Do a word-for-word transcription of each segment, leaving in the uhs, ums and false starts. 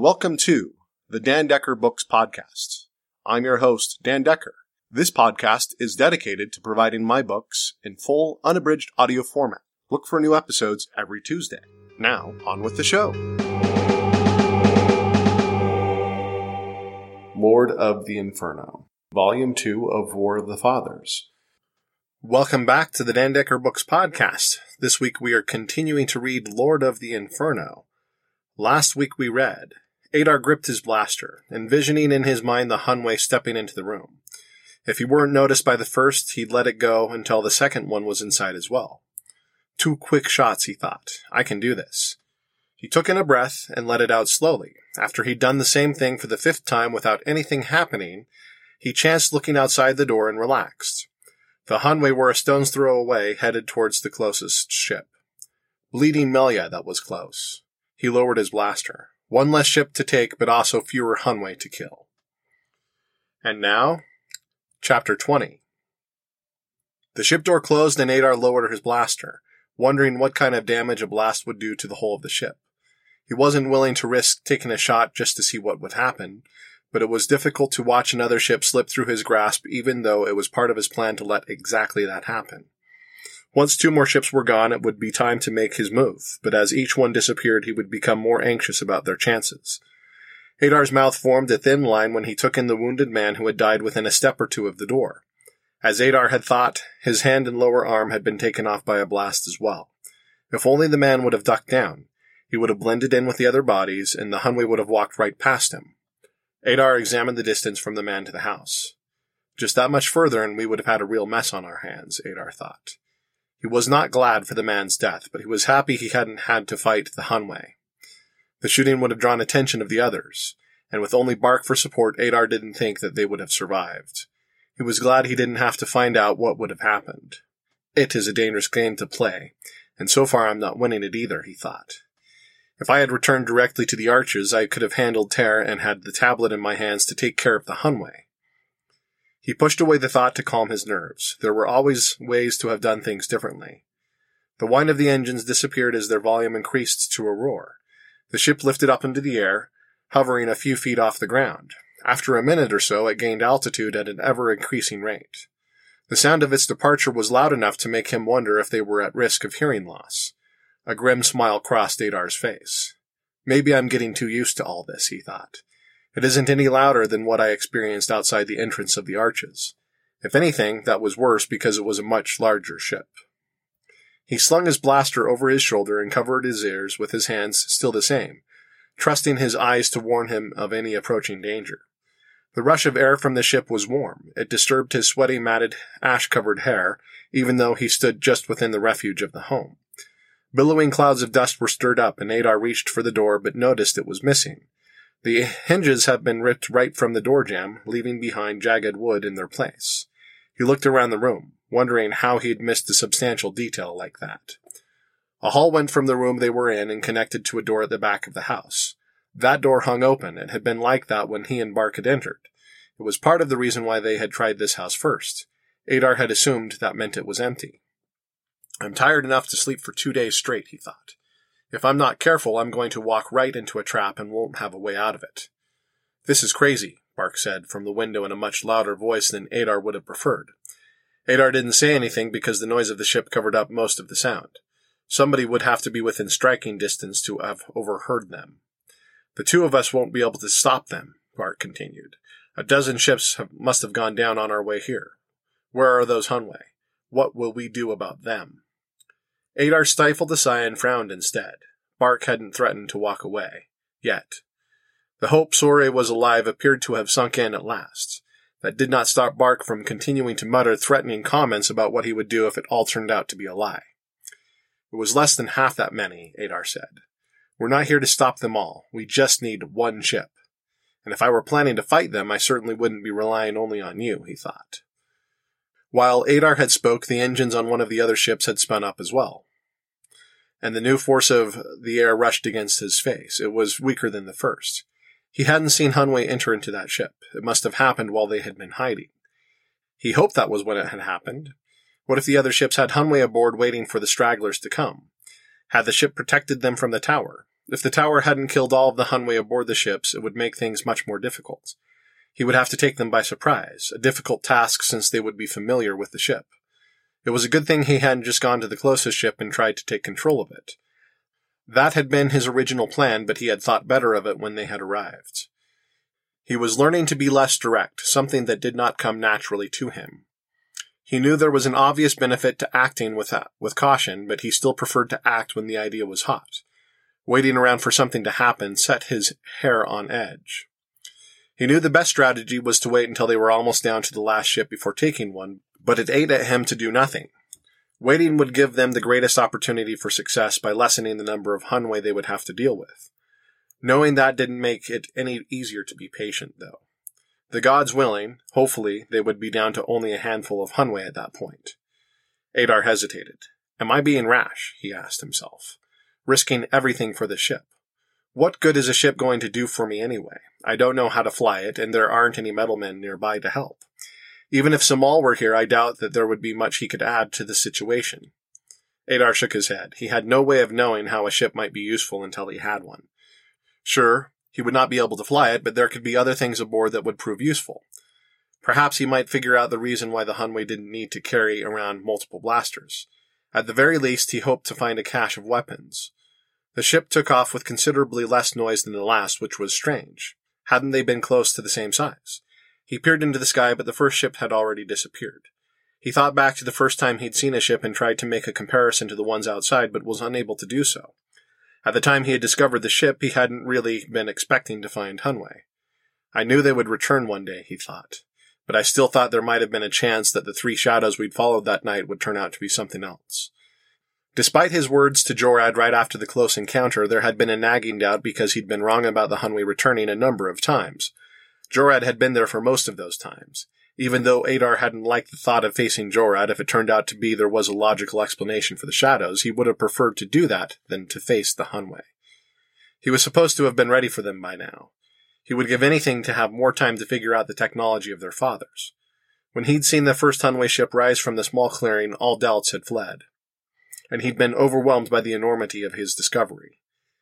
welcome to the Dan Decker Books Podcast. I'm your host, Dan Decker. This podcast is dedicated to providing my books in full, unabridged audio format. Look for new episodes every Tuesday. Now, on with the show. Lord of the Inferno, Volume two of War of the Fathers. Welcome back to the Dan Decker Books Podcast. This week we are continuing to read Lord of the Inferno. Last week we read, Adar gripped his blaster, envisioning in his mind the Hunway stepping into the room. If he weren't noticed by the first, he'd let it go until the second one was inside as well. Two quick shots, he thought. I can do this. He took in a breath and let it out slowly. After he'd done the same thing for the fifth time without anything happening, he chanced looking outside the door and relaxed. The Hunway were a stone's throw away, headed towards the closest ship. Bleeding Melia, that was close. He lowered his blaster. One less ship to take, but also fewer Hunway to kill. And now, Chapter twenty. The ship door closed and Adar lowered his blaster, wondering what kind of damage a blast would do to the hull of the ship. He wasn't willing to risk taking a shot just to see what would happen, but it was difficult to watch another ship slip through his grasp, even though it was part of his plan to let exactly that happen. Once two more ships were gone, it would be time to make his move, but as each one disappeared, he would become more anxious about their chances. Adar's mouth formed a thin line when he took in the wounded man who had died within a step or two of the door. As Adar had thought, his hand and lower arm had been taken off by a blast as well. If only the man would have ducked down, he would have blended in with the other bodies, and the Hunway would have walked right past him. Adar examined the distance from the man to the house. Just that much further and we would have had a real mess on our hands, Adar thought. He was not glad for the man's death, but he was happy he hadn't had to fight the Hunway. The shooting would have drawn attention of the others, and with only Bark for support, Adar didn't think that they would have survived. He was glad he didn't have to find out what would have happened. It is a dangerous game to play, and so far I'm not winning it either, he thought. If I had returned directly to the arches, I could have handled Terra and had the tablet in my hands to take care of the Hunway. He pushed away the thought to calm his nerves. There were always ways to have done things differently. The whine of the engines disappeared as their volume increased to a roar. The ship lifted up into the air, hovering a few feet off the ground. After a minute or so, it gained altitude at an ever-increasing rate. The sound of its departure was loud enough to make him wonder if they were at risk of hearing loss. A grim smile crossed Adar's face. Maybe I'm getting too used to all this, he thought. It isn't any louder than what I experienced outside the entrance of the arches. If anything, that was worse because it was a much larger ship. He slung his blaster over his shoulder and covered his ears with his hands still the same, trusting his eyes to warn him of any approaching danger. The rush of air from the ship was warm. It disturbed his sweaty, matted, ash-covered hair, even though he stood just within the refuge of the home. Billowing clouds of dust were stirred up, and Adar reached for the door but noticed it was missing. The hinges had been ripped right from the door jamb, leaving behind jagged wood in their place. He looked around the room, wondering how he had missed a substantial detail like that. A hall went from the room they were in and connected to a door at the back of the house. That door hung open. It had been like that when he and Bark had entered. It was part of the reason why they had tried this house first. Adar had assumed that meant it was empty. I'm tired enough to sleep for two days straight, he thought. If I'm not careful, I'm going to walk right into a trap and won't have a way out of it. This is crazy, Bark said from the window in a much louder voice than Adar would have preferred. Adar didn't say anything because the noise of the ship covered up most of the sound. Somebody would have to be within striking distance to have overheard them. The two of us won't be able to stop them, Bark continued. A dozen ships have, must have gone down on our way here. Where are those Hunway? What will we do about them? Adar stifled a sigh and frowned instead. Bark hadn't threatened to walk away. Yet. The hope Sore was alive appeared to have sunk in at last. That did not stop Bark from continuing to mutter threatening comments about what he would do if it all turned out to be a lie. It was less than half that many, Adar said. We're not here to stop them all. We just need one ship. And if I were planning to fight them, I certainly wouldn't be relying only on you, he thought. While Adar had spoke, the engines on one of the other ships had spun up as well. And the new force of the air rushed against his face. It was weaker than the first. He hadn't seen Hunway enter into that ship. It must have happened while they had been hiding. He hoped that was when it had happened. What if the other ships had Hunway aboard waiting for the stragglers to come? Had the ship protected them from the tower? If the tower hadn't killed all of the Hunway aboard the ships, it would make things much more difficult. He would have to take them by surprise, a difficult task since they would be familiar with the ship. It was a good thing he hadn't just gone to the closest ship and tried to take control of it. That had been his original plan, but he had thought better of it when they had arrived. He was learning to be less direct, something that did not come naturally to him. He knew there was an obvious benefit to acting with, with caution, but he still preferred to act when the idea was hot. Waiting around for something to happen set his hair on edge. He knew the best strategy was to wait until they were almost down to the last ship before taking one, but it ate at him to do nothing. Waiting would give them the greatest opportunity for success by lessening the number of Hunway they would have to deal with. Knowing that didn't make it any easier to be patient, though. The gods willing, hopefully, they would be down to only a handful of Hunway at that point. Adar hesitated. Am I being rash? He asked himself. Risking everything for the ship. What good is a ship going to do for me anyway? I don't know how to fly it, and there aren't any metalmen nearby to help. Even if Samal were here, I doubt that there would be much he could add to the situation. Adar shook his head. He had no way of knowing how a ship might be useful until he had one. Sure, he would not be able to fly it, but there could be other things aboard that would prove useful. Perhaps he might figure out the reason why the Hunway didn't need to carry around multiple blasters. At the very least, he hoped to find a cache of weapons. The ship took off with considerably less noise than the last, which was strange. Hadn't they been close to the same size? He peered into the sky, but the first ship had already disappeared. He thought back to the first time he'd seen a ship and tried to make a comparison to the ones outside, but was unable to do so. At the time he had discovered the ship, he hadn't really been expecting to find Hunway. I knew they would return one day, he thought, but I still thought there might have been a chance that the three shadows we'd followed that night would turn out to be something else. Despite his words to Jorad right after the close encounter, there had been a nagging doubt because he'd been wrong about the Hunway returning a number of times. Jorad had been there for most of those times. Even though Adar hadn't liked the thought of facing Jorad, if it turned out to be there was a logical explanation for the shadows, he would have preferred to do that than to face the Hunway. He was supposed to have been ready for them by now. He would give anything to have more time to figure out the technology of their fathers. When he'd seen the first Hunway ship rise from the small clearing, all doubts had fled. And he'd been overwhelmed by the enormity of his discovery.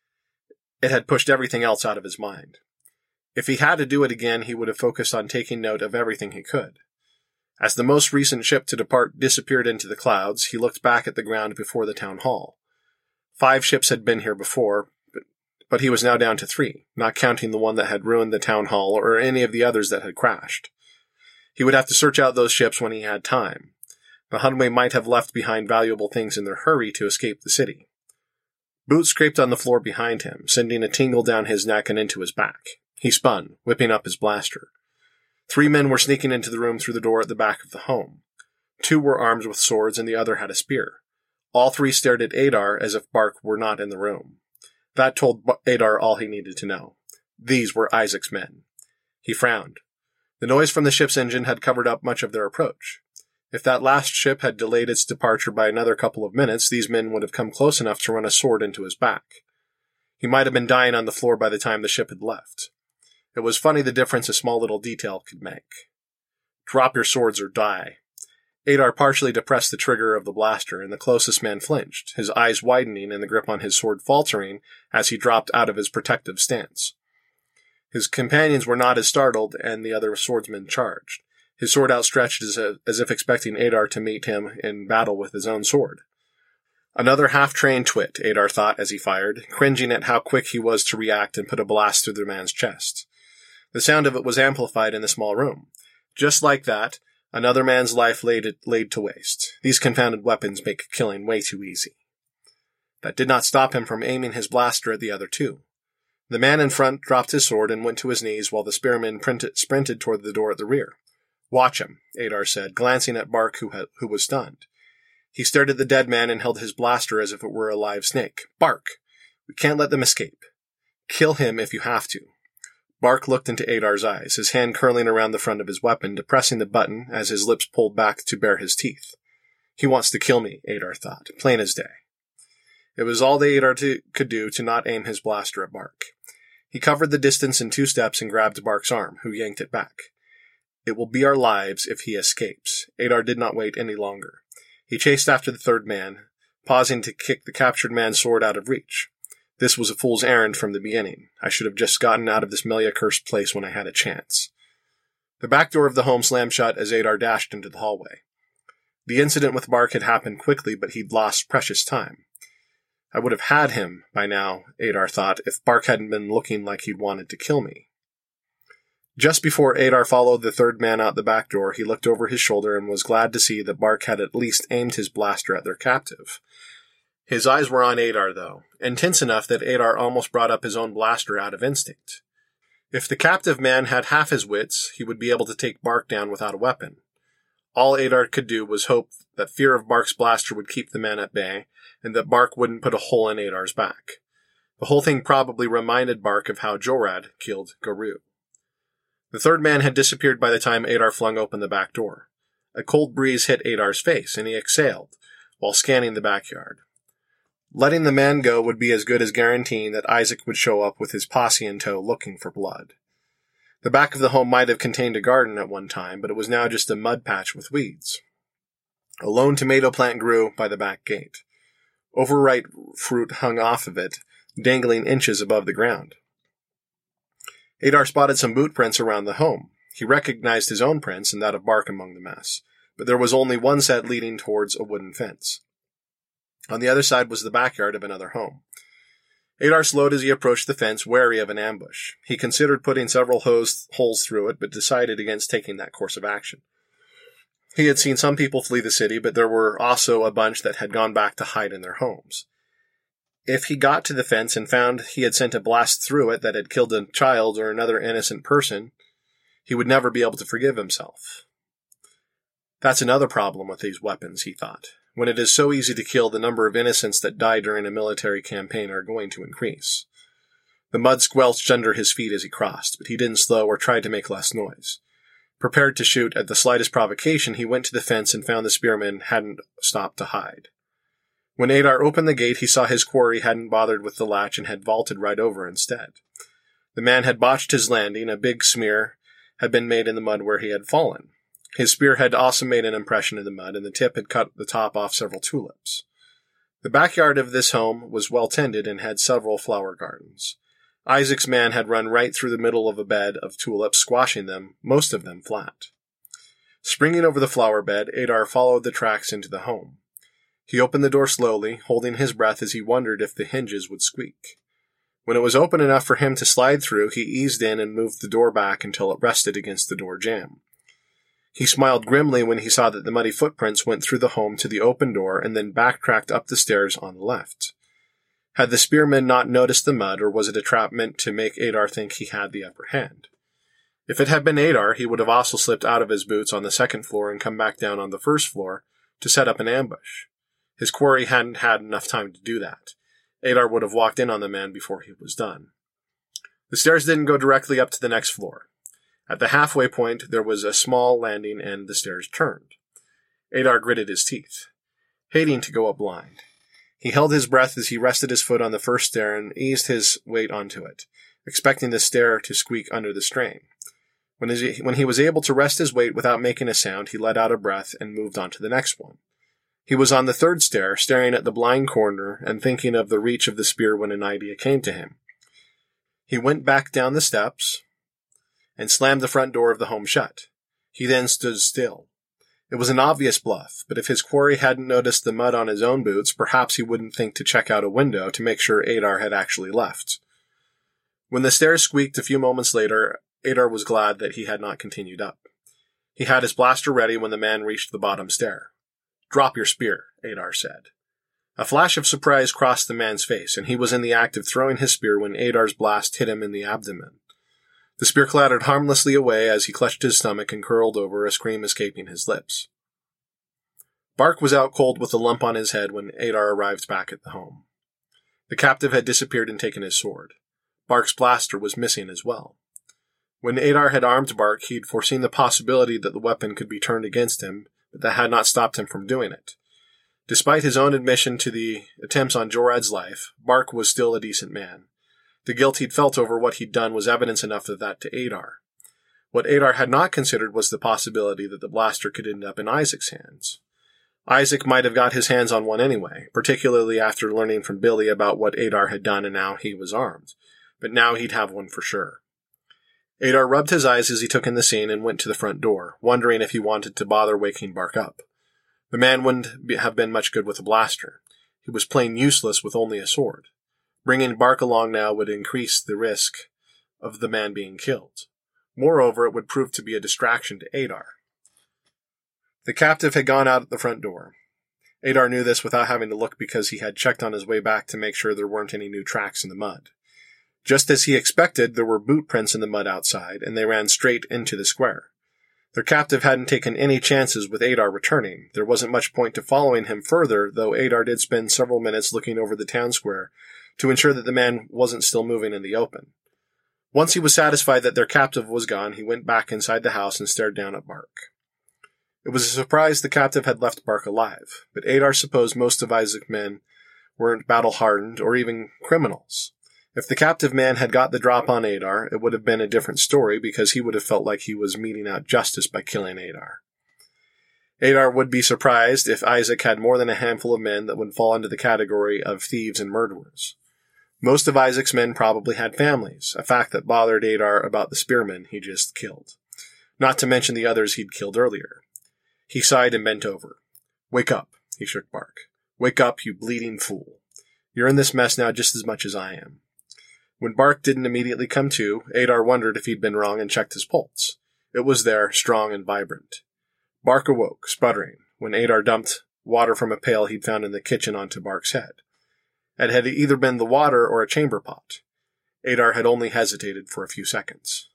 It had pushed everything else out of his mind. If he had to do it again, he would have focused on taking note of everything he could. As the most recent ship to depart disappeared into the clouds, he looked back at the ground before the town hall. Five ships had been here before, but, but he was now down to three, not counting the one that had ruined the town hall or any of the others that had crashed. He would have to search out those ships when he had time. The Hunway might have left behind valuable things in their hurry to escape the city. Boots scraped on the floor behind him, sending a tingle down his neck and into his back. He spun, whipping up his blaster. Three men were sneaking into the room through the door at the back of the home. Two were armed with swords and the other had a spear. All three stared at Adar as if Bark were not in the room. That told Adar all he needed to know. These were Isaac's men. He frowned. The noise from the ship's engine had covered up much of their approach. If that last ship had delayed its departure by another couple of minutes, these men would have come close enough to run a sword into his back. He might have been dying on the floor by the time the ship had left. It was funny the difference a small little detail could make. Drop your swords or die. Adar partially depressed the trigger of the blaster, and the closest man flinched, his eyes widening and the grip on his sword faltering as he dropped out of his protective stance. His companions were not as startled, and the other swordsman charged, his sword outstretched as, a, as if expecting Adar to meet him in battle with his own sword. Another half-trained twit, Adar thought as he fired, cringing at how quick he was to react and put a blast through the man's chest. The sound of it was amplified in the small room. Just like that, another man's life laid, laid to waste. These confounded weapons make killing way too easy. That did not stop him from aiming his blaster at the other two. The man in front dropped his sword and went to his knees while the spearman printed, sprinted toward the door at the rear. Watch him, Adar said, glancing at Bark, who, ha- who was stunned. He stared at the dead man and held his blaster as if it were a live snake. Bark! We can't let them escape. Kill him if you have to. Bark looked into Adar's eyes, his hand curling around the front of his weapon, depressing the button as his lips pulled back to bare his teeth. He wants to kill me, Adar thought, plain as day. It was all that Adar to, could do to not aim his blaster at Bark. He covered the distance in two steps and grabbed Bark's arm, who yanked it back. It will be our lives if he escapes. Adar did not wait any longer. He chased after the third man, pausing to kick the captured man's sword out of reach. This was a fool's errand from the beginning. I should have just gotten out of this Melia-cursed place when I had a chance. The back door of the home slammed shut as Adar dashed into the hallway. The incident with Bark had happened quickly, but he'd lost precious time. I would have had him by now, Adar thought, if Bark hadn't been looking like he'd wanted to kill me. Just before Adar followed the third man out the back door, he looked over his shoulder and was glad to see that Bark had at least aimed his blaster at their captive. His eyes were on Adar, though, intense enough that Adar almost brought up his own blaster out of instinct. If the captive man had half his wits, he would be able to take Bark down without a weapon. All Adar could do was hope that fear of Bark's blaster would keep the man at bay, and that Bark wouldn't put a hole in Adar's back. The whole thing probably reminded Bark of how Jorad killed Garou. The third man had disappeared by the time Adar flung open the back door. A cold breeze hit Adar's face, and he exhaled, while scanning the backyard. Letting the man go would be as good as guaranteeing that Isaac would show up with his posse in tow looking for blood. The back of the home might have contained a garden at one time, but it was now just a mud patch with weeds. A lone tomato plant grew by the back gate. Overripe fruit hung off of it, dangling inches above the ground. Adar spotted some boot prints around the home. He recognized his own prints and that of Bark among the mess, but there was only one set leading towards a wooden fence. On the other side was the backyard of another home. Adar slowed as he approached the fence, wary of an ambush. He considered putting several hose, holes through it, but decided against taking that course of action. He had seen some people flee the city, but there were also a bunch that had gone back to hide in their homes. If he got to the fence and found he had sent a blast through it that had killed a child or another innocent person, he would never be able to forgive himself. That's another problem with these weapons, he thought. When it is so easy to kill, the number of innocents that die during a military campaign are going to increase. The mud squelched under his feet as he crossed, but he didn't slow or try to make less noise. Prepared to shoot at the slightest provocation, he went to the fence and found the spearmen hadn't stopped to hide. When Adar opened the gate, he saw his quarry hadn't bothered with the latch and had vaulted right over instead. The man had botched his landing. A big smear had been made in the mud where he had fallen. His spear had also made an impression in the mud, and the tip had cut the top off several tulips. The backyard of this home was well tended and had several flower gardens. Isaac's man had run right through the middle of a bed of tulips, squashing them, most of them flat. Springing over the flower bed, Adar followed the tracks into the home. He opened the door slowly, holding his breath as he wondered if the hinges would squeak. When it was open enough for him to slide through, he eased in and moved the door back until it rested against the door jamb. He smiled grimly when he saw that the muddy footprints went through the home to the open door and then backtracked up the stairs on the left. Had the spearmen not noticed the mud, or was it a trap meant to make Adar think he had the upper hand? If it had been Adar, he would have also slipped out of his boots on the second floor and come back down on the first floor to set up an ambush. His quarry hadn't had enough time to do that. Adar would have walked in on the man before he was done. The stairs didn't go directly up to the next floor. At the halfway point, there was a small landing and the stairs turned. Adar gritted his teeth, hating to go up blind. He held his breath as he rested his foot on the first stair and eased his weight onto it, expecting the stair to squeak under the strain. When he, when he was able to rest his weight without making a sound, he let out a breath and moved on to the next one. He was on the third stair, staring at the blind corner and thinking of the reach of the spear when an idea came to him. He went back down the steps and slammed the front door of the home shut. He then stood still. It was an obvious bluff, but if his quarry hadn't noticed the mud on his own boots, perhaps he wouldn't think to check out a window to make sure Adar had actually left. When the stairs squeaked a few moments later, Adar was glad that he had not continued up. He had his blaster ready when the man reached the bottom stair. "Drop your spear," Adar said. A flash of surprise crossed the man's face, and he was in the act of throwing his spear when Adar's blast hit him in the abdomen. The spear clattered harmlessly away as he clutched his stomach and curled over, a scream escaping his lips. Bark was out cold with a lump on his head when Adar arrived back at the home. The captive had disappeared and taken his sword. Bark's blaster was missing as well. When Adar had armed Bark, he'd foreseen the possibility that the weapon could be turned against him, but that had not stopped him from doing it. Despite his own admission to the attempts on Jorad's life, Bark was still a decent man. The guilt he'd felt over what he'd done was evidence enough of that to Adar. What Adar had not considered was the possibility that the blaster could end up in Isaac's hands. Isaac might have got his hands on one anyway, particularly after learning from Billy about what Adar had done and now he was armed. But now he'd have one for sure. Adar rubbed his eyes as he took in the scene and went to the front door, wondering if he wanted to bother waking Bark up. The man wouldn't be, have been much good with a blaster. He was plain useless with only a sword. Bringing Bark along now would increase the risk of the man being killed. Moreover, it would prove to be a distraction to Adar. The captive had gone out at the front door. Adar knew this without having to look because he had checked on his way back to make sure there weren't any new tracks in the mud. Just as he expected, there were boot prints in the mud outside, and they ran straight into the square. Their captive hadn't taken any chances with Adar returning. There wasn't much point to following him further, though Adar did spend several minutes looking over the town square to ensure that the man wasn't still moving in the open. Once he was satisfied that their captive was gone, he went back inside the house and stared down at Bark. It was a surprise the captive had left Bark alive, but Adar supposed most of Isaac's men weren't battle-hardened or even criminals. If the captive man had got the drop on Adar, it would have been a different story because he would have felt like he was meting out justice by killing Adar. Adar would be surprised if Isaac had more than a handful of men that would fall into the category of thieves and murderers. Most of Isaac's men probably had families, a fact that bothered Adar about the spearmen he just killed. Not to mention the others he'd killed earlier. He sighed and bent over. "Wake up," he shook Bark. "Wake up, you bleeding fool. You're in this mess now just as much as I am." When Bark didn't immediately come to, Adar wondered if he'd been wrong and checked his pulse. It was there, strong and vibrant. Bark awoke, sputtering, when Adar dumped water from a pail he'd found in the kitchen onto Bark's head. It had either been the water or a chamber pot. Adar had only hesitated for a few seconds.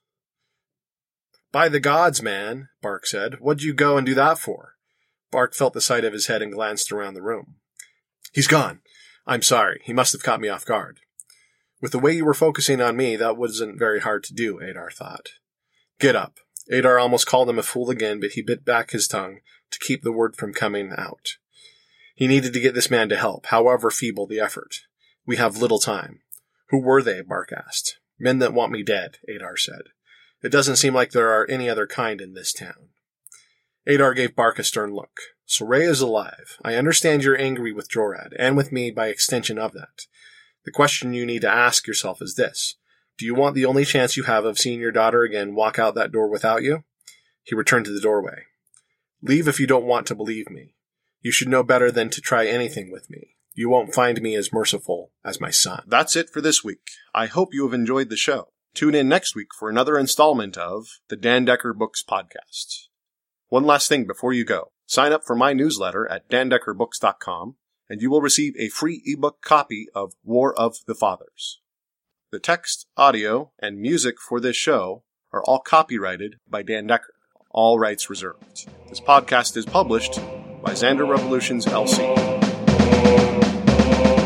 "By the gods, man," Bark said. "What'd you go and do that for?" Bark felt the side of his head and glanced around the room. "He's gone. I'm sorry. He must have caught me off guard." With the way you were focusing on me, that wasn't very hard to do, Adar thought. "Get up." Adar almost called him a fool again, but he bit back his tongue to keep the word from coming out. He needed to get this man to help, however feeble the effort. "We have little time." "Who were they?" Bark asked. "Men that want me dead," Adar said. "It doesn't seem like there are any other kind in this town." Adar gave Bark a stern look. "Soraya is alive. I understand you're angry with Jorad, and with me by extension of that. The question you need to ask yourself is this. Do you want the only chance you have of seeing your daughter again walk out that door without you?" He returned to the doorway. "Leave if you don't want to believe me. You should know better than to try anything with me. You won't find me as merciful as my son." That's it for this week. I hope you have enjoyed the show. Tune in next week for another installment of the Dan Decker Books Podcast. One last thing before you go. Sign up for my newsletter at dan decker books dot com, and you will receive a free ebook copy of War of the Fathers. The text, audio, and music for this show are all copyrighted by Dan Decker. All rights reserved. This podcast is published by Xander Revolutions, L C